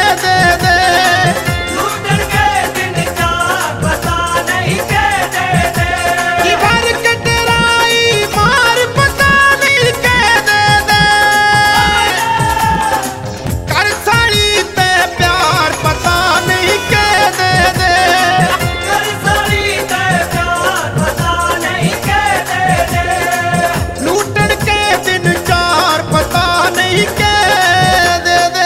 दे दे। लूटन के दिन चार पता नहीं के दे दे। कि घर कटराई मार पता नहीं के दे दे। कर साड़ी ते प्यार पता नहीं के दे दे। कर साड़ी ते प्यार पता नहीं के दे दे। लूटन के दिन चार पता नहीं के दे दे।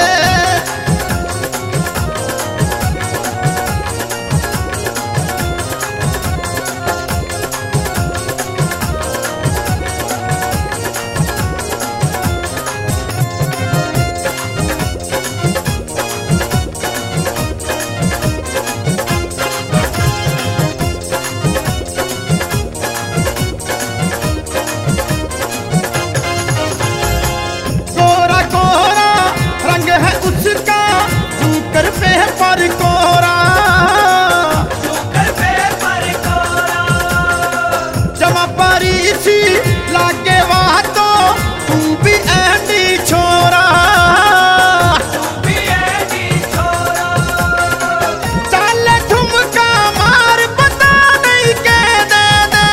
गोरा गोरा रंग है उसका, जूकर पे है पर कोरा। कर पे पर कोरा। जमा परी सी लागे वहाँ तो तू भी ऐसी छोरा। तू भी ऐसी छोरा। चल ठुमका मार पता नहीं के दे दे।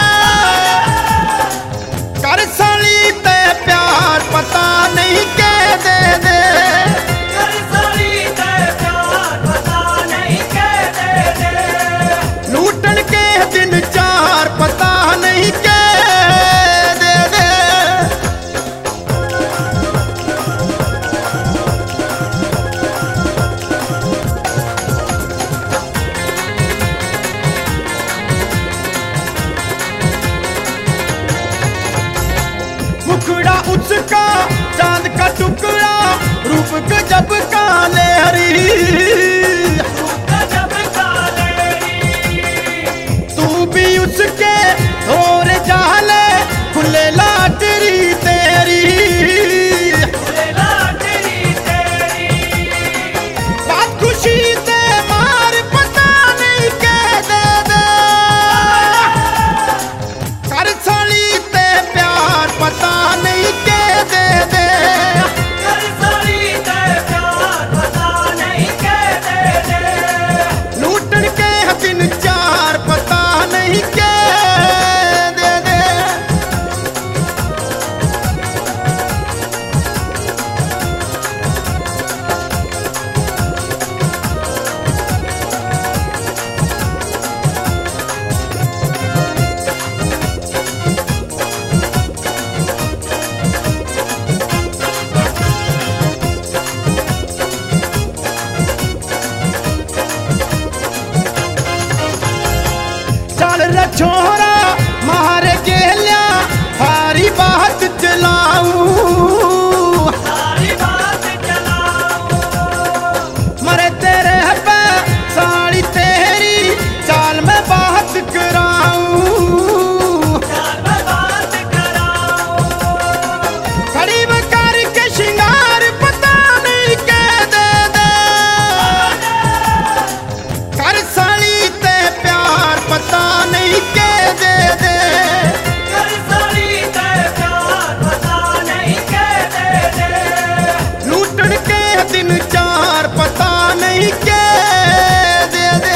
कर साली ते प्यार पता नहीं के दे दे। कर साड़ी ते प्यार पता नहीं के दे दे। लूटन के दिन चार पता नहीं के दे दे। मुखड़ा उसका चांद का टुकड़ा, रूप गजब का लहरी। गजब कालेरी। तू भी उसके और जाले, खुले लाटरी तेरी। फूले लाटरी तेरी। बात खुशी से मार पता नहीं के दे दे। कर साली ते प्यार पता नहीं के दे दे। कर साड़ी ते प्यार पता नहीं के दे दे। लूटन के दिन चार पता नहीं के दे दे। चल रे छोरा मारे गेल्या, हारी बात चलाऊं। सारी बात चलाऊं। मरे तेरे पे साड़ी तेरी, चाल में बात कराऊं। चाल में बात कराऊं। खड़ी में करके श्रृंगार पता नहीं के दे दे। कर साड़ी ते प्यार पता नहीं के दे दे। कर साड़ी ते प्यार पता नहीं के दे दे। लूटन के दिन चार पता नहीं के दे दे।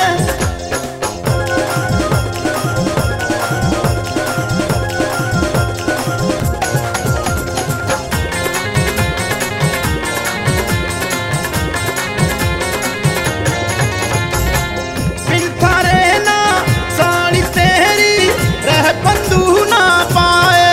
बिन थारे ना साड़ी तेरी, रह बंधु ना पाए।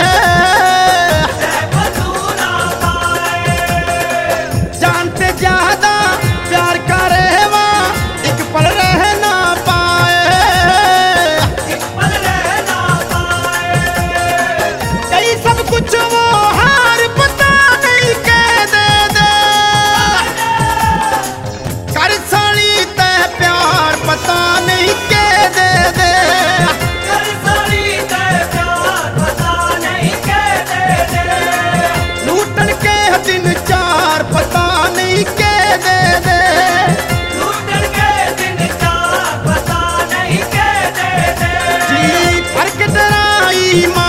बंधु ना पाए। जानते ज्यादा प्यार करे वहाँ, एक पल रह ना पाए। एक पल रह ना पाए। कई सब कुछ वो हार पता नहीं के दे दे। कर साड़ी ते प्यार पता नहीं के दे दे। कर साड़ी ते प्यार पता नहीं के दे दे। लूटन के दिन चार पता नहीं के दे दे। लूटन के दिन चार पता नहीं के दे दे। जी पर कटराई